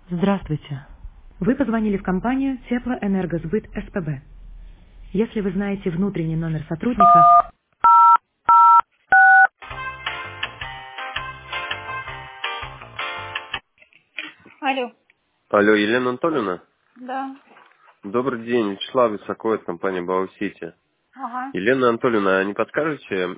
Здравствуйте. Вы позвонили в компанию Теплоэнергосбыт СПБ. Если вы знаете внутренний номер сотрудника... Алло. Алло, Елена Анатольевна. Да. Добрый день, Вячеслав Високоев, компания Баусити. Ага. Елена Анатольевна, а не подскажете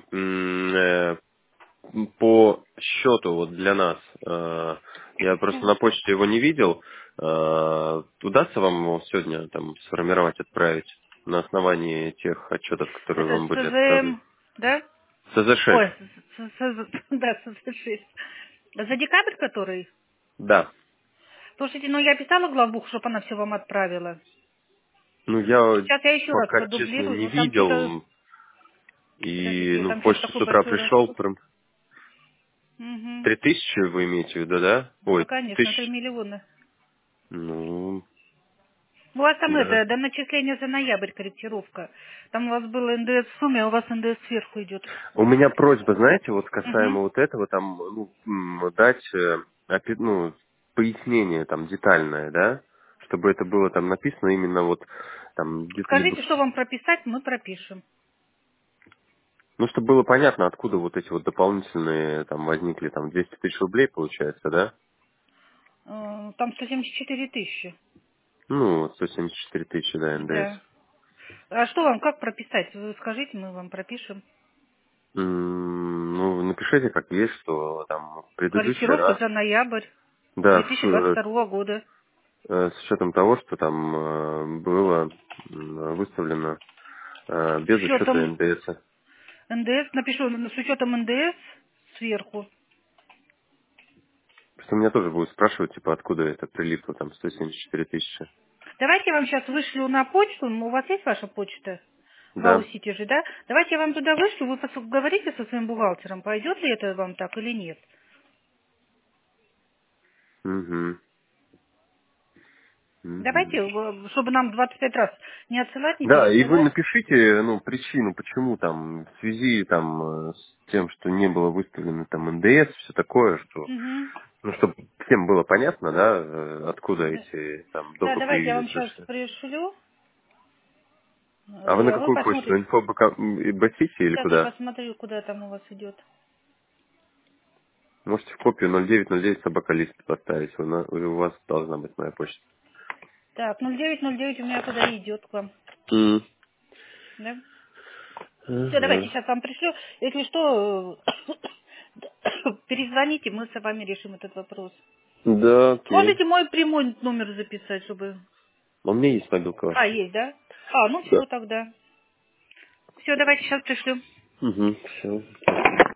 по счету вот для нас? Я просто на почте его не видел. Удастся вам его сегодня там сформировать, отправить на основании тех отчетов, которые Это вам были отправлены? СЗМ, да? СЗ-6. Ой, да, СЗ6. За декабрь который? Да. Слушайте, ну я писала главбуху, чтобы она все вам отправила. Ну, я Сейчас я еще раз пока, честно, продублирую, не но там что-то... видел. И, Подождите, ну, в там что-то почту с такой утра большой пришел, расход. прям Угу. 3000 вы имеете в виду, да? Ну, Ой, конечно, 3 тысяч. миллиона. Ну, У вас там да. это, до начисления за ноябрь корректировка. Там у вас был НДС в сумме, а у вас НДС сверху идет. У меня просьба, знаете, вот Угу. касаемо вот этого, там, ну, дать, ну, пояснение там детальное, да? Чтобы это было там написано именно вот там где-то либо... Скажите, что вам прописать, мы пропишем. Ну, чтобы было понятно, откуда вот эти вот дополнительные там возникли, там, 200 тысяч рублей, получается, да? Там 174 тысячи. Ну, вот 174 тысячи, да, НДС. Да. А что вам, как прописать? Вы скажите, мы вам пропишем. Ну, напишите, как есть, что там в предыдущий Корректировка раз, за ноябрь да, 2022 года. с учетом того, что там было выставлено С без учета учетом НДС. НДС, напишу, с учетом НДС сверху. Просто меня тоже будут спрашивать, типа, откуда это прилипло, там, 174 тысячи. Давайте я вам сейчас вышлю на почту. У вас есть ваша почта? Да. Вау-Сити же, да? Давайте я вам туда вышлю, вы говорите со своим бухгалтером, пойдет ли это вам так или нет. Угу. Давайте, Угу. чтобы нам 25 раз не отсылать, не Да, и вы пересылать. напишите, ну, причину, почему там, в связи там с тем, что не было выставлено там НДС, все такое, что, Мгм. ну, чтобы всем было понятно, да, откуда Да, эти там да, допы давайте я вам появились сейчас вообще. пришлю, А вы на а вы какую почту? посмотрите. Инфо Басити или Сейчас я куда? посмотрю, куда там у вас идет. Можете в копию 0909 собакалист поставить. У вас должна быть моя почта. Так, 0909 у меня туда и идет к вам. М. Да? Все, давайте Ага. сейчас вам пришлю. Если что, перезвоните, мы с вами решим этот вопрос. Да, окей. Можете мой прямой номер записать, чтобы... У меня есть мобилка А, ваша. есть, да? А, ну Да. все тогда. Все, давайте сейчас пришлю. Угу, все.